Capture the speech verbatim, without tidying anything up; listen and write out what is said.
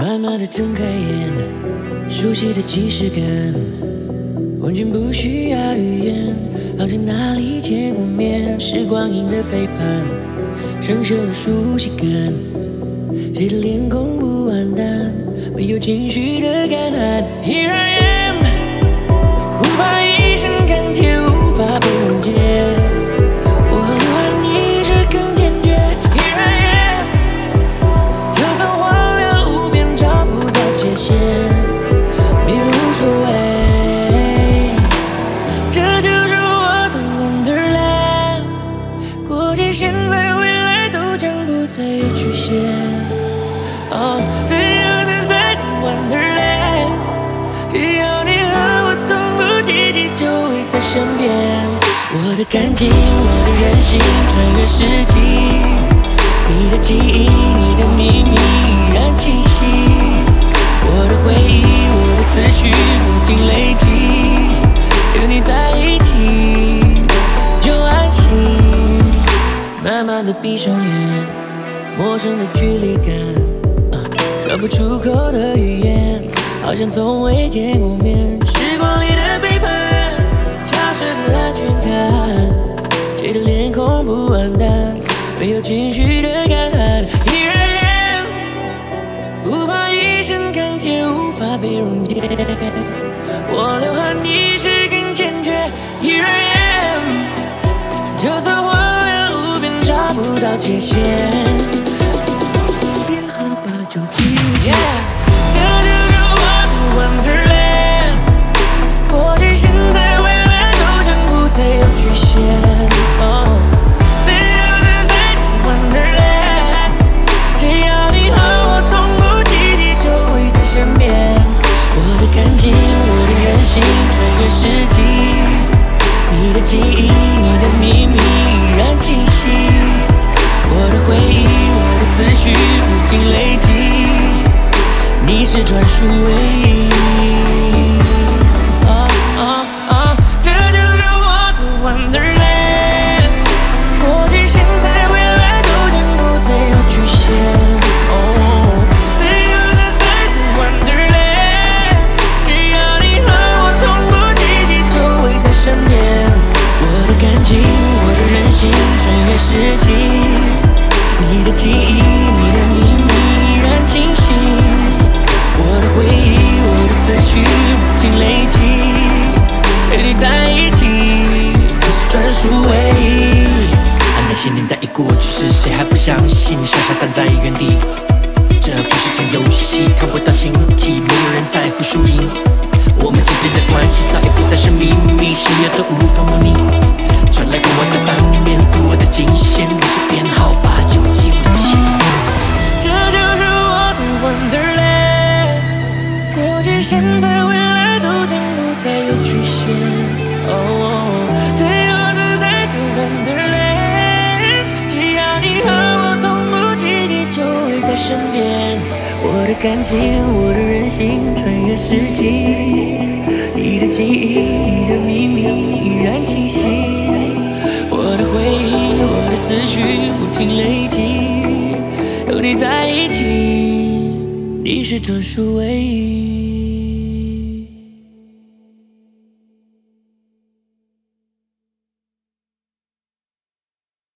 慢慢的睁开眼，熟悉的即视感，完全不需要语言，好像哪里见过面。时光阴的背叛，生锈了熟悉感，谁的脸孔不完蛋，没有情绪的干旱。Here I am， 不怕一声钢铁无法被溶解，我和流汗一直更坚决。Here I am， 就算荒凉无边找不到界限，迷路无所谓，这就是我的 Wonderland。过去、现在、未来都将不再有局限。哦，自由自在的 Wonderland， 只要你和我同步奇迹就会在身边。我的感情，我的任性，穿越世纪，你的记忆，你的秘密依然清晰。我的回忆，我的思绪不停累积，有你在一起就安心。慢慢的闭上眼，陌生的距离感，说不出口的语言，好像从未见过面。时光里的背叛，消失的安全感，谁的脸孔不完蛋，没有情绪的干旱。Here I am， 不怕一身钢铁无法被溶解，我流汗你是更坚决。Here I am， 就算荒凉无边找不到界限，就记住 yeah， 这就是我的 Wonderland。 过去、现在、未来都将不再有局限。哦，自由自在的 Wonderland， 只要你和我同步奇迹就会在身边。我的感情，我的任性，穿越世纪，你的记忆，你的秘密依然清晰。我的回忆，我的思绪不停累积，你是专属唯一。哦哦哦，这就是我的 Wonderland。 过去、现在、未来都将不再有局限。哦，自由自在的 Wonderland， 只要你和我同步奇迹就会在身边。我的感情，我的任性，穿越世纪，你的记忆，你的秘密依然清晰。我的回忆，我的思绪不停累积，与你在一起，你是专属唯一。啊，那些年代已过去时，谁还不相信？傻傻站在原地，这不是场游戏，看不到形体，没有人在乎输赢。我们之间的关系早已不再是秘密，谁也都无法模拟。传来跟我的反面，读我的惊险，你是编号八九记不起。这就是我的 Wonderland。 过去、现在、未来都将不再有局限。哦，自由自在的 Wonderland， 只要你和我同步奇迹就会在身边。我的感情，我的任性，穿越世纪，你的记忆，你的秘密依然清晰。我的回忆，我的思绪不停累积，有你在一起，你是专属唯一。